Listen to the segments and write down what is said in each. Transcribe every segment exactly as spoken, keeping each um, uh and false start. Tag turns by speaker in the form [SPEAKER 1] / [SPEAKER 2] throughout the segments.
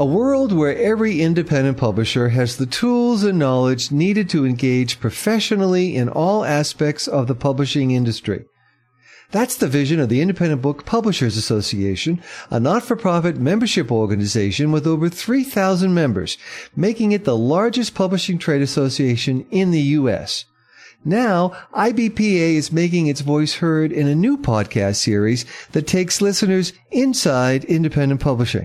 [SPEAKER 1] A world where every independent publisher has the tools and knowledge needed to engage professionally in all aspects of the publishing industry. That's the vision of the Independent Book Publishers Association, a not-for-profit membership organization with over three thousand members, making it the largest publishing trade association in the U S. Now, I B P A is making its voice heard in a new podcast series that takes listeners inside independent publishing.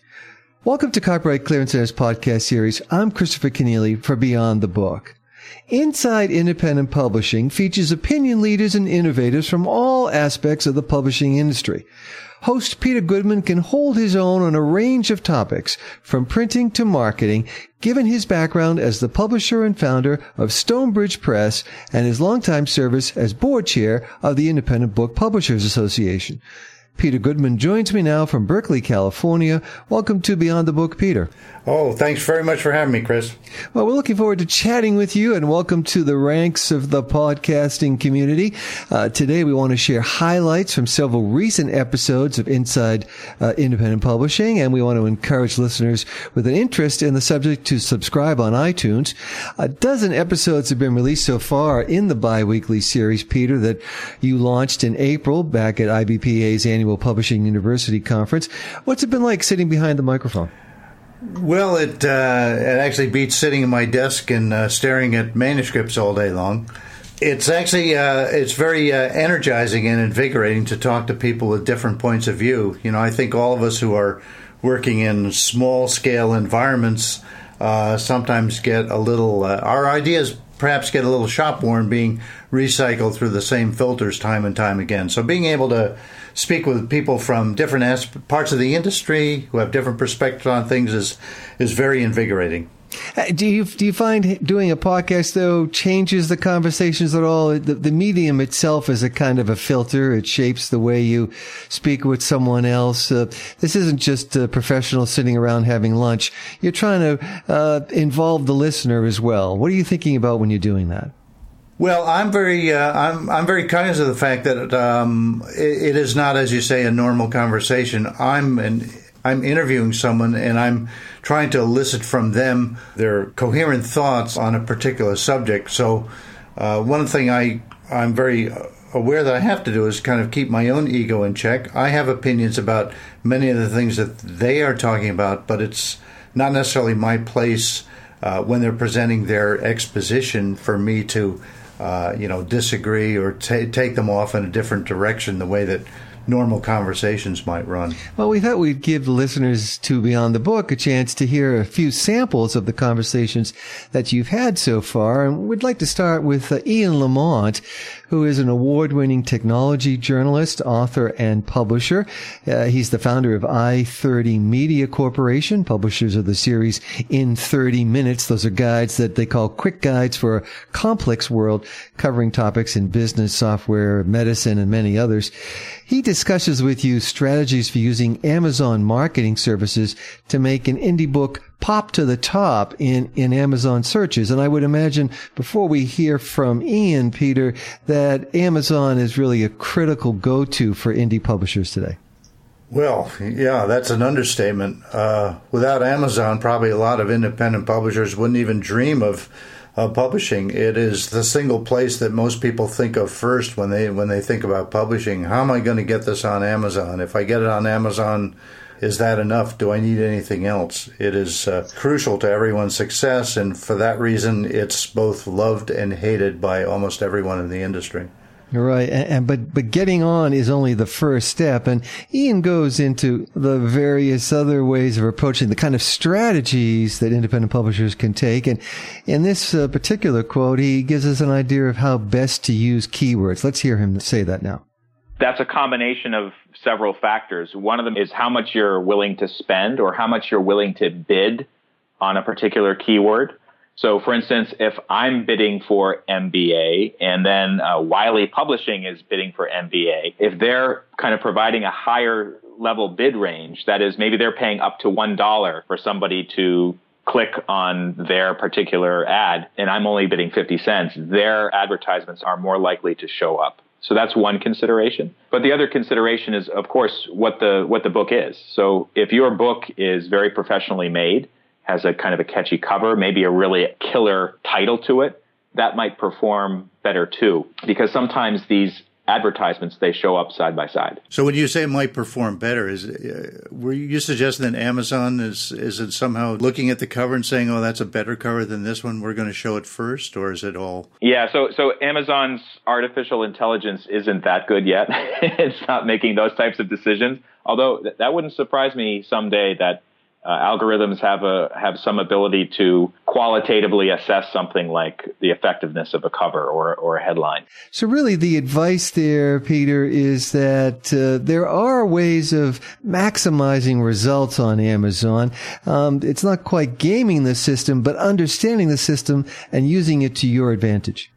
[SPEAKER 1] Welcome to Copyright Clearance Center's podcast series. I'm Christopher Kenneally for Beyond the Book. Inside Independent Publishing features opinion leaders and innovators from all aspects of the publishing industry. Host Peter Goodman can hold his own on a range of topics, from printing to marketing, given his background as the publisher and founder of Stonebridge Press and his longtime service as board chair of the Independent Book Publishers Association. Peter Goodman joins me now from Berkeley, California. Welcome to Beyond the Book, Peter.
[SPEAKER 2] Oh, thanks very much for having me, Chris.
[SPEAKER 1] Well, we're looking forward to chatting with you, and welcome to the ranks of the podcasting community. Uh, today, we want to share highlights from several recent episodes of Inside uh, Independent Publishing, and we want to encourage listeners with an interest in the subject to subscribe on iTunes. A dozen episodes have been released so far in the bi-weekly series, Peter, that you launched in April back at I B P A's annual Publishing University Conference. What's it been like sitting behind the microphone?
[SPEAKER 2] Well, it uh, it actually beats sitting at my desk and uh, staring at manuscripts all day long. It's actually uh, it's very uh, energizing and invigorating to talk to people with different points of view. You know, I think all of us who are working in small scale environments uh, sometimes get a little uh, our ideas perhaps get a little shop worn, being recycled through the same filters time and time again. So being able to speak with people from different asp- parts of the industry who have different perspectives on things is is very invigorating.
[SPEAKER 1] Uh, do you do you find doing a podcast, though, changes the conversations at all? The, the medium itself is a kind of a filter. It shapes the way you speak with someone else. Uh, this isn't just uh, professionals sitting around having lunch. You're trying to uh, involve the listener as well. What are you thinking about when you're doing that?
[SPEAKER 2] Well, I'm very, uh, I'm, I'm very conscious of the fact that um, it, it is not, as you say, a normal conversation. I'm, an, I'm interviewing someone, and I'm trying to elicit from them their coherent thoughts on a particular subject. So, uh, one thing I, I'm very aware that I have to do is kind of keep my own ego in check. I have opinions about many of the things that they are talking about, but it's not necessarily my place uh, when they're presenting their exposition for me to Uh, you know, disagree or t- take them off in a different direction the way that normal conversations might run.
[SPEAKER 1] Well, we thought we'd give the listeners to Beyond the Book a chance to hear a few samples of the conversations that you've had so far. And we'd like to start with uh, Ian Lamont, who is an award-winning technology journalist, author, and publisher. Uh, he's the founder of i thirty Media Corporation, publishers of the series In thirty minutes. Those are guides that they call quick guides for a complex world, covering topics in business, software, medicine, and many others. He discusses with you strategies for using Amazon marketing services to make an indie book pop to the top in, in Amazon searches. And I would imagine, before we hear from Ian, Peter, that Amazon is really a critical go-to for indie publishers today.
[SPEAKER 2] Well, yeah, that's an understatement. Uh, without Amazon, probably a lot of independent publishers wouldn't even dream of Uh, publishing. It is the single place that most people think of first when they when they think about publishing. How am I going to get this on Amazon? If I get it on Amazon, is that enough? Do I need anything else? It is uh, crucial to everyone's success, and for that reason, it's both loved and hated by almost everyone in the industry.
[SPEAKER 1] Right, and, and but but getting on is only the first step, and Ian goes into the various other ways of approaching the kind of strategies that independent publishers can take. And in this uh, particular quote, he gives us an idea of how best to use keywords. Let's hear him say that now.
[SPEAKER 3] That's a combination of several factors. One of them is how much you're willing to spend or how much you're willing to bid on a particular keyword. So, for instance, if I'm bidding for M B A and then uh, Wiley Publishing is bidding for M B A, if they're kind of providing a higher level bid range, that is, maybe they're paying up to one dollar for somebody to click on their particular ad, and I'm only bidding fifty cents, their advertisements are more likely to show up. So that's one consideration. But the other consideration is, of course, what the what the book is. So if your book is very professionally made, has a kind of a catchy cover, maybe a really killer title to it, that might perform better too. Because sometimes these advertisements, they show up side by side.
[SPEAKER 2] So when you say it might perform better, is uh, were you suggesting that Amazon is is it somehow looking at the cover and saying, oh, that's a better cover than this one, we're going to show it first, or is it all?
[SPEAKER 3] Yeah, so so Amazon's artificial intelligence isn't that good yet. It's not making those types of decisions, although th- that wouldn't surprise me someday that Uh, algorithms have a have some ability to qualitatively assess something like the effectiveness of a cover or or a headline.
[SPEAKER 1] So really the advice there, Peter, is that uh, there are ways of maximizing results on Amazon. Um, it's not quite gaming the system, but understanding the system and using it to your advantage.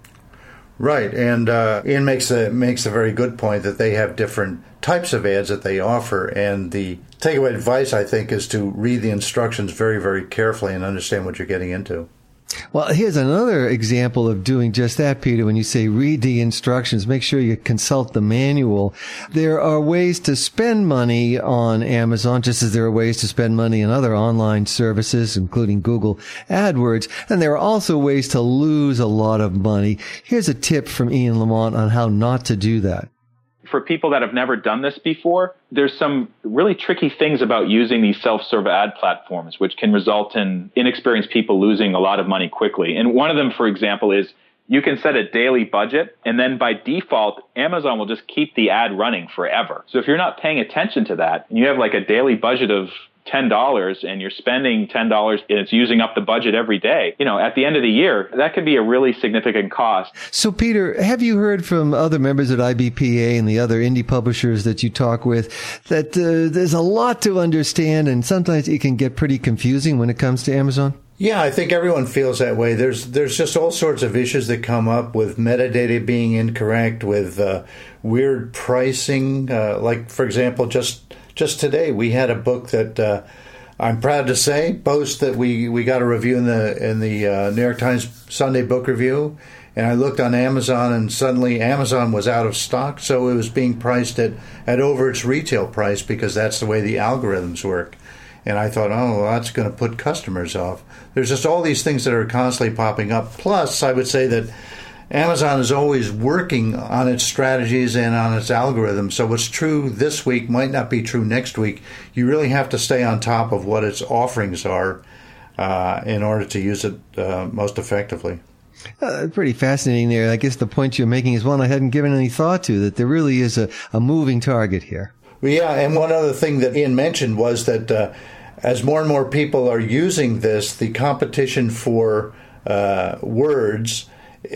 [SPEAKER 2] Right, and uh, Ian makes a makes a very good point that they have different types of ads that they offer, and the takeaway advice, I think, is to read the instructions very, very carefully and understand what you're getting into.
[SPEAKER 1] Well, here's another example of doing just that, Peter. When you say read the instructions, make sure you consult the manual. There are ways to spend money on Amazon, just as there are ways to spend money on other online services, including Google AdWords. And there are also ways to lose a lot of money. Here's a tip from Ian Lamont on how not to do that.
[SPEAKER 3] For people that have never done this before, there's some really tricky things about using these self-serve ad platforms, which can result in inexperienced people losing a lot of money quickly. And one of them, for example, is you can set a daily budget, and then by default, Amazon will just keep the ad running forever. So if you're not paying attention to that, and you have like a daily budget of ten dollars and you're spending ten dollars and it's using up the budget every day, you know, at the end of the year, that could be a really significant cost.
[SPEAKER 1] So, Peter, have you heard from other members at I B P A and the other indie publishers that you talk with that uh, there's a lot to understand and sometimes it can get pretty confusing when it comes to Amazon?
[SPEAKER 2] Yeah, I think everyone feels that way. There's there's just all sorts of issues that come up with metadata being incorrect, with uh, weird pricing. Uh, like, for example, just just today we had a book that uh, I'm proud to say, boast that we, we got a review in the in the uh, New York Times Sunday Book Review, and I looked on Amazon, and suddenly Amazon was out of stock, so it was being priced at, at over its retail price because that's the way the algorithms work. And I thought, oh, well, that's going to put customers off. There's just all these things that are constantly popping up. Plus, I would say that Amazon is always working on its strategies and on its algorithms. So what's true this week might not be true next week. You really have to stay on top of what its offerings are uh, in order to use it uh, most effectively.
[SPEAKER 1] Uh, pretty fascinating there. I guess the point you're making is one I hadn't given any thought to, that there really is a, a moving target here.
[SPEAKER 2] Well, yeah, and one other thing that Ian mentioned was that uh, as more and more people are using this, the competition for uh, words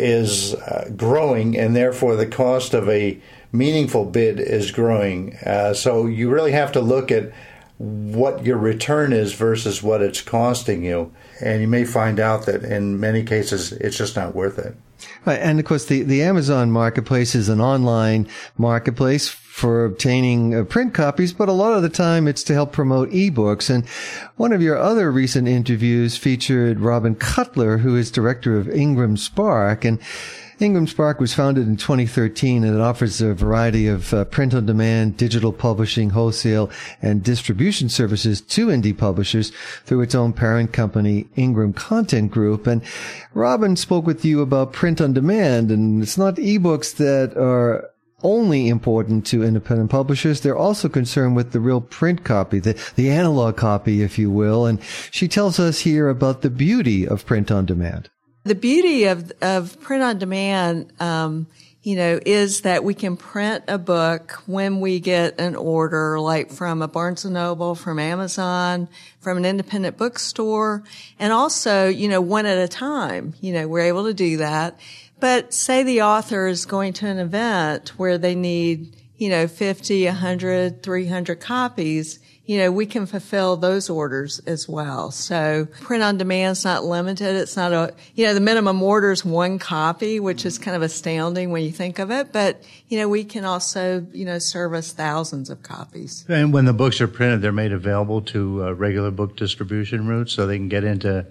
[SPEAKER 2] is uh, growing, and therefore the cost of a meaningful bid is growing. Uh, so you really have to look at what your return is versus what it's costing you. And you may find out that in many cases it's just not worth it.
[SPEAKER 1] Right. And of course, the, the Amazon marketplace is an online marketplace for obtaining uh, print copies, but a lot of the time it's to help promote ebooks. And one of your other recent interviews featured Robin Cutler, who is director of Ingram Spark. And Ingram Spark was founded in twenty thirteen, and it offers a variety of uh, print-on-demand, digital publishing, wholesale, and distribution services to indie publishers through its own parent company, Ingram Content Group. And Robin spoke with you about print-on-demand, and it's not ebooks that are only important to independent publishers. They're also concerned with the real print copy, the, the analog copy, if you will. And she tells us here about the beauty of print-on-demand.
[SPEAKER 4] The beauty of of print on demand, um, you know, is that we can print a book when we get an order, like from a Barnes and Noble, from Amazon, from an independent bookstore, and also, you know, one at a time. You know, we're able to do that. But say the author is going to an event where they need, you know, fifty, one hundred, three hundred copies. You know, we can fulfill those orders as well. So print on demand is not limited. It's not a, you know, the minimum order is one copy, which is kind of astounding when you think of it. But, you know, we can also, you know, service thousands of copies.
[SPEAKER 2] And when the books are printed, they're made available to uh, regular book distribution routes so they can get into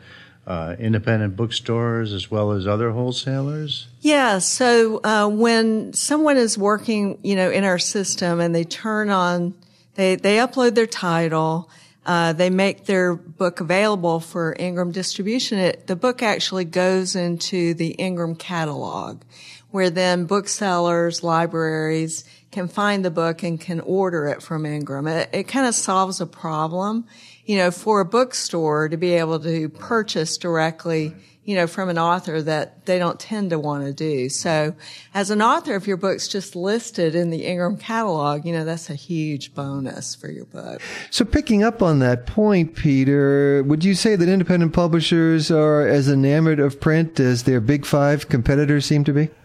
[SPEAKER 2] uh, independent bookstores as well as other wholesalers?
[SPEAKER 4] Yeah. So uh, when someone is working, you know, in our system and they turn on, they they upload their title, uh, they make their book available for Ingram distribution. It, the book actually goes into the Ingram catalog, where then booksellers, libraries can find the book and can order it from Ingram. It, it kind of solves a problem, you know, for a bookstore to be able to purchase directly, you know, from an author that they don't tend to want to do. So as an author, if your book's just listed in the Ingram catalog, you know, that's a huge bonus for your book.
[SPEAKER 1] So picking up on that point, Peter, would you say that independent publishers are as enamored of print as their big five competitors seem to be?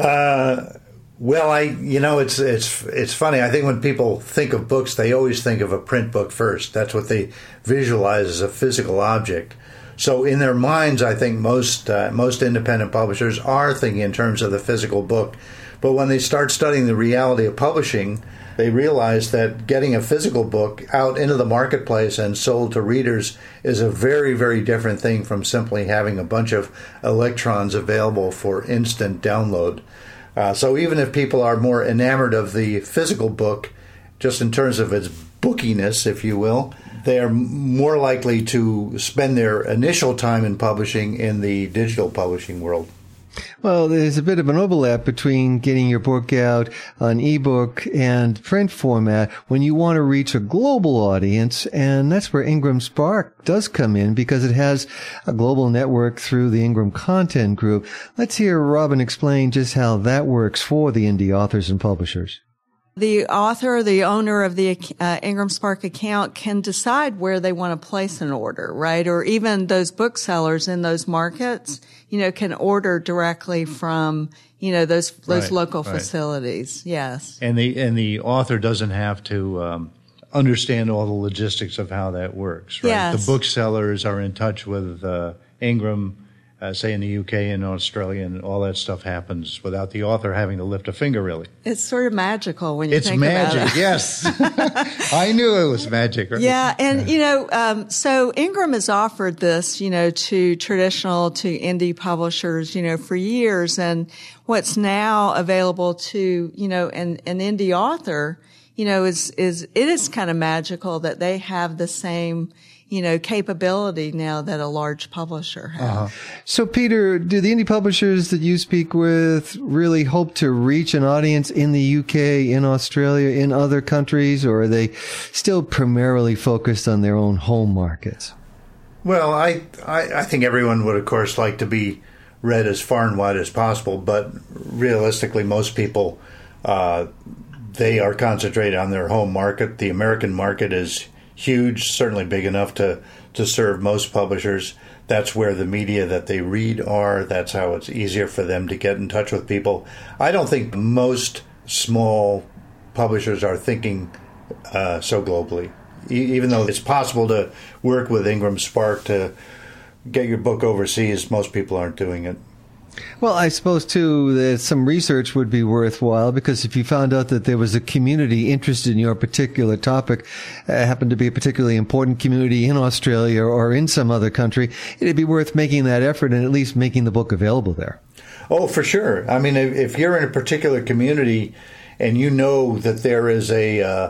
[SPEAKER 2] Uh, well, I, you know, it's, it's, it's funny. I think when people think of books, they always think of a print book first. That's what they visualize as a physical object. So in their minds, I think most, uh, most independent publishers are thinking in terms of the physical book. But when they start studying the reality of publishing, they realize that getting a physical book out into the marketplace and sold to readers is a very, very different thing from simply having a bunch of electrons available for instant download. Uh, so even if people are more enamored of the physical book, just in terms of its bookiness, if you will, they are more likely to spend their initial time in publishing in the digital publishing world.
[SPEAKER 1] Well, there's a bit of an overlap between getting your book out on ebook and print format when you want to reach a global audience, and that's where Ingram Spark does come in because it has a global network through the Ingram Content Group. Let's hear Robin explain just how that works for the indie authors and publishers.
[SPEAKER 4] The author, the owner of the uh, Ingram Spark account can decide where they want to place an order, right? Or even those booksellers in those markets, you know, can order directly from, you know, those those
[SPEAKER 2] right,
[SPEAKER 4] local
[SPEAKER 2] right.
[SPEAKER 4] facilities. Yes.
[SPEAKER 2] And the and the author doesn't have to um, understand all the logistics of how that works, right?
[SPEAKER 4] Yes.
[SPEAKER 2] The booksellers are in touch with uh, Ingram. Uh, say in the U K and Australia, and all that stuff happens without the author having to lift a finger, really.
[SPEAKER 4] It's sort of magical when you
[SPEAKER 2] it's
[SPEAKER 4] think
[SPEAKER 2] magic,
[SPEAKER 4] about it.
[SPEAKER 2] Yes. I knew it was magic. Right?
[SPEAKER 4] Yeah, and, you know, um, so Ingram has offered this, you know, to traditional, to indie publishers, you know, for years, and what's now available to, you know, an, an indie author, you know, is, is, it is kind of magical that they have the same, you know, capability now that a large publisher has.
[SPEAKER 1] Uh-huh. So, Peter, do the indie publishers that you speak with really hope to reach an audience in the U K, in Australia, in other countries, or are they still primarily focused on their own home markets?
[SPEAKER 2] Well, I, I, I think everyone would, of course, like to be read as far and wide as possible, but realistically, most people, uh, they are concentrated on their home market. The American market is huge, certainly big enough to, to serve most publishers. That's where the media that they read are. That's how it's easier for them to get in touch with people. I don't think most small publishers are thinking uh, so globally. E- even though it's possible to work with Ingram Spark to get your book overseas, most people aren't doing it.
[SPEAKER 1] Well, I suppose, too, that some research would be worthwhile, because if you found out that there was a community interested in your particular topic, uh, happened to be a particularly important community in Australia or in some other country, it'd be worth making that effort and at least making the book available there.
[SPEAKER 2] Oh, for sure. I mean, if you're in a particular community and you know that there is a uh,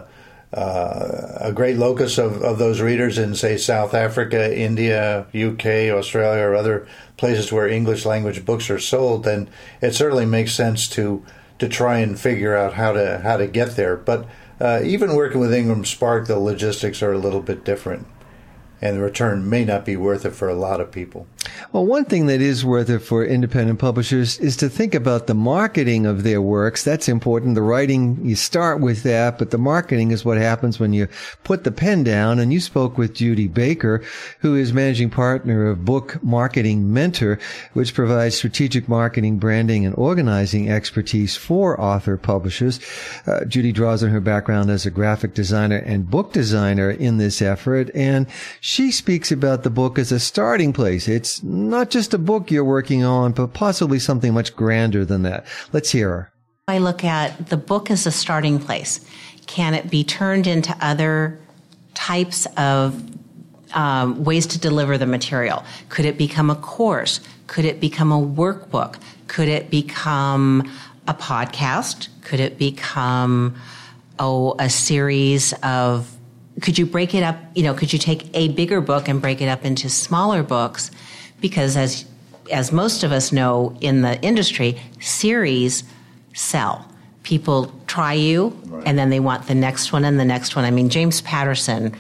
[SPEAKER 2] uh, a great locus of, of those readers in, say, South Africa, India, U K, Australia, or other places where English language books are sold, then it certainly makes sense to to try and figure out how to how to get there. But uh, even working with Ingram Spark, the logistics are a little bit different, and the return may not be worth it for a lot of people.
[SPEAKER 1] Well, one thing that is worth it for independent publishers is to think about the marketing of their works. That's important. The writing, you start with that, but the marketing is what happens when you put the pen down. And you spoke with Judy Baker, who is managing partner of Book Marketing Mentor, which provides strategic marketing, branding, and organizing expertise for author publishers. Uh, Judy draws on her background as a graphic designer and book designer in this effort, and she speaks about the book as a starting place. It's not just a book you're working on, but possibly something much grander than that. Let's hear her.
[SPEAKER 5] I look at the book as a starting place. Can it be turned into other types of um, ways to deliver the material. Could it become a course? Could it become a workbook? Could it become a podcast? Could it become oh, a series of, could you break it up, you know, could you take a bigger book and break it up into smaller books? Because as as most of us know in the industry, series sell. People try you, right, and then they want the next one and the next one. I mean, James Patterson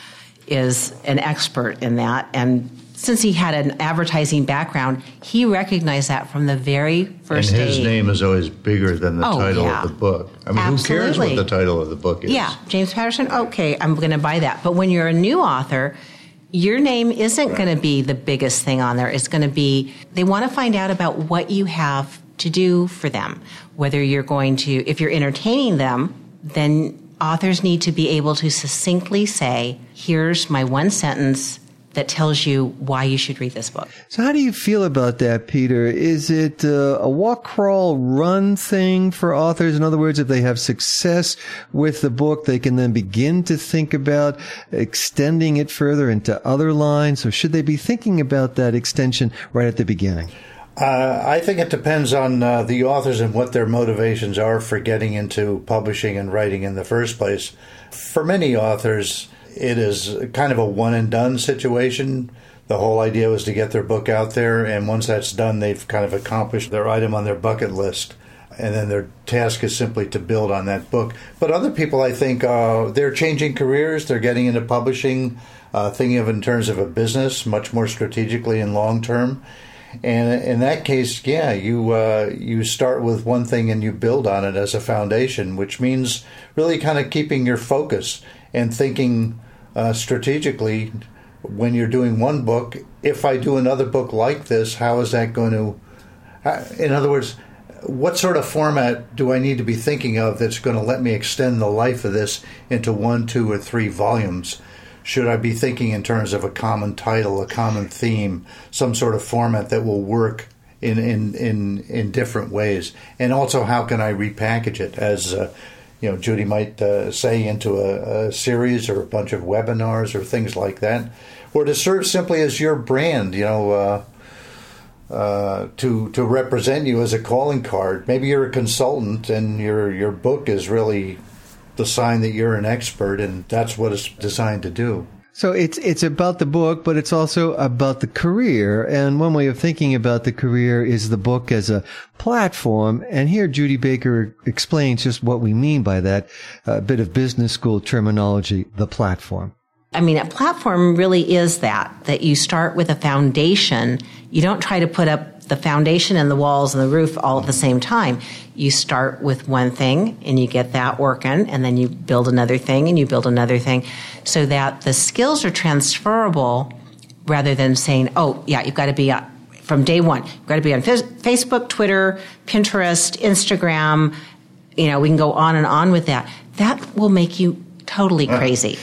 [SPEAKER 5] is an expert in that, and since he had an advertising background, he recognized that from the very first day.
[SPEAKER 2] And his
[SPEAKER 5] day.
[SPEAKER 2] name is always bigger than the
[SPEAKER 5] oh,
[SPEAKER 2] title
[SPEAKER 5] yeah.
[SPEAKER 2] of the book. I mean,
[SPEAKER 5] Absolutely.
[SPEAKER 2] Who cares what the title of the book is?
[SPEAKER 5] Yeah, James Patterson, okay, I'm going to buy that. But when you're a new author, your name isn't right. going to be the biggest thing on there. It's going to be, they want to find out about what you have to do for them. Whether you're going to, if you're entertaining them, then authors need to be able to succinctly say, here's my one sentence that tells you why you should read this book.
[SPEAKER 1] So how do you feel about that, Peter? Is it uh, a walk, crawl, run thing for authors? In other words, if they have success with the book, they can then begin to think about extending it further into other lines? Or should they be thinking about that extension right at the beginning?
[SPEAKER 2] Uh, I think it depends on uh, the authors and what their motivations are for getting into publishing and writing in the first place. For many authors, it is kind of a one-and-done situation. The whole idea was to get their book out there, and once that's done, they've kind of accomplished their item on their bucket list, and then their task is simply to build on that book. But other people, I think, uh, they're changing careers, they're getting into publishing, uh, thinking of it in terms of a business, much more strategically and long-term. And in that case, yeah, you uh, you start with one thing and you build on it as a foundation, which means really kind of keeping your focus and thinking uh, strategically when you're doing one book. If I do another book like this, how is that going to? Uh, in other words, what sort of format do I need to be thinking of that's going to let me extend the life of this into one, two, or three volumes? Should I be thinking in terms of a common title, a common theme, some sort of format that will work in in, in, in different ways? And also, how can I repackage it, as uh, you know, Judy might uh, say, into a, a series or a bunch of webinars or things like that, or to serve simply as your brand, you know, uh, uh, to to represent you as a calling card. Maybe you're a consultant and your your book is really the sign that you're an expert, and that's what it's designed to do.
[SPEAKER 1] So it's it's about the book, but it's also about the career. And one way of thinking about the career is the book as a platform. And here Judy Baker explains just what we mean by that, a bit of business school terminology, the platform.
[SPEAKER 5] I mean, a platform really is that, that you start with a foundation. You don't try to put up the foundation and the walls and the roof all at the same time. You start with one thing and you get that working, and then you build another thing and you build another thing, so that the skills are transferable rather than saying, oh, yeah, you've got to be on, from day one, you've got to be on Facebook, Twitter, Pinterest, Instagram. You know, we can go on and on with that. That will make you totally crazy.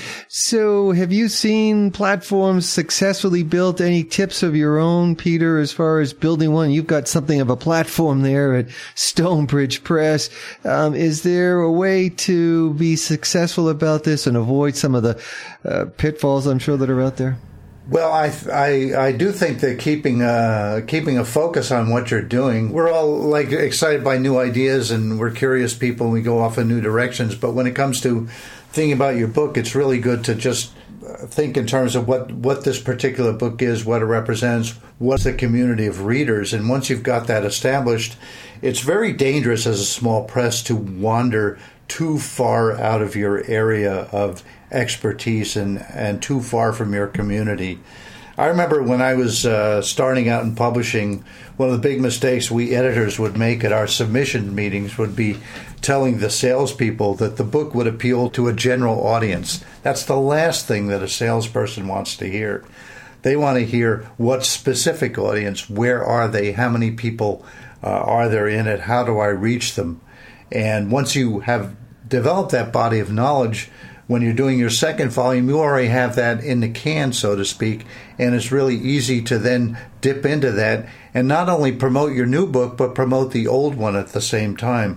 [SPEAKER 1] So have you seen platforms successfully built? Any tips of your own, Peter, as far as building one? You've got something of a platform there at Stonebridge Press. Um, is there a way to be successful about this and avoid some of the uh, pitfalls, I'm sure, that are out there?
[SPEAKER 2] Well, I, I I do think that keeping uh, keeping a focus on what you're doing, we're all like excited by new ideas and we're curious people and we go off in new directions. But when it comes to thinking about your book, it's really good to just think in terms of what, what this particular book is, what it represents, what's the community of readers. And once you've got that established, it's very dangerous as a small press to wander too far out of your area of expertise and, and too far from your community. I remember when I was uh, starting out in publishing, one of the big mistakes we editors would make at our submission meetings would be telling the salespeople that the book would appeal to a general audience. That's the last thing that a salesperson wants to hear. They want to hear what specific audience, where are they, how many people uh, are there in it, how do I reach them? And once you have developed that body of knowledge, when you're doing your second volume, you already have that in the can, so to speak, and it's really easy to then dip into that and not only promote your new book, but promote the old one at the same time.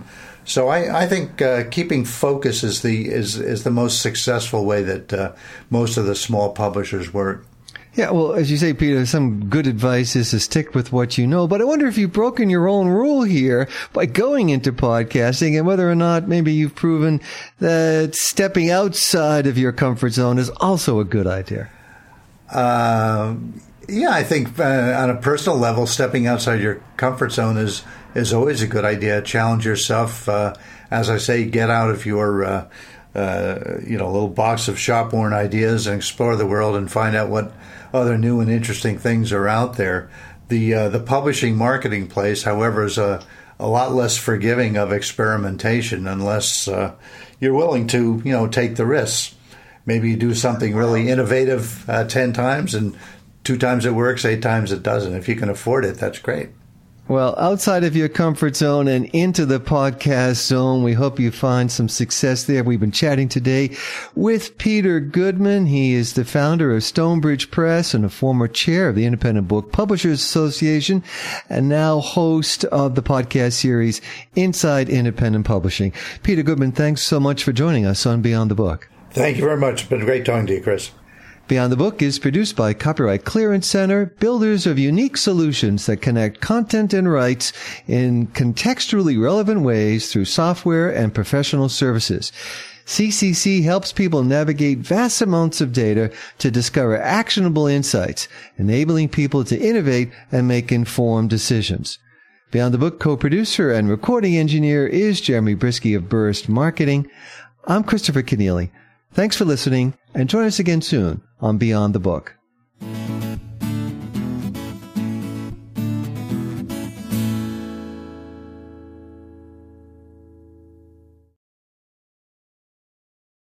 [SPEAKER 2] So I, I think uh, keeping focus is the is is the most successful way that uh, most of the small publishers work.
[SPEAKER 1] Yeah, well, as you say, Peter, some good advice is to stick with what you know. But I wonder if you've broken your own rule here by going into podcasting, and whether or not maybe you've proven that stepping outside of your comfort zone is also a good idea.
[SPEAKER 2] Uh, yeah, I think uh, on a personal level, stepping outside your comfort zone is is always a good idea. Challenge yourself. Uh, as I say, get out of your uh, uh, you know little box of shop-worn ideas and explore the world and find out what other new and interesting things are out there. The uh, the publishing marketing place, however, is a, a lot less forgiving of experimentation unless uh, you're willing to, you know, take the risks. Maybe you do something really innovative uh, ten times, and two times it works, eight times it doesn't. If you can afford it, that's great.
[SPEAKER 1] Well, outside of your comfort zone and into the podcast zone, we hope you find some success there. We've been chatting today with Peter Goodman. He is the founder of Stonebridge Press and a former chair of the Independent Book Publishers Association, and now host of the podcast series Inside Independent Publishing. Peter Goodman, thanks so much for joining us on Beyond the Book.
[SPEAKER 2] Thank you very much. It's been great talking to you, Chris.
[SPEAKER 1] Beyond the Book is produced by Copyright Clearance Center, builders of unique solutions that connect content and rights in contextually relevant ways through software and professional services. C C C helps people navigate vast amounts of data to discover actionable insights, enabling people to innovate and make informed decisions. Beyond the Book co-producer and recording engineer is Jeremy Brisky of Burst Marketing. I'm Christopher Keneally. Thanks for listening, and join us again soon on Beyond the Book.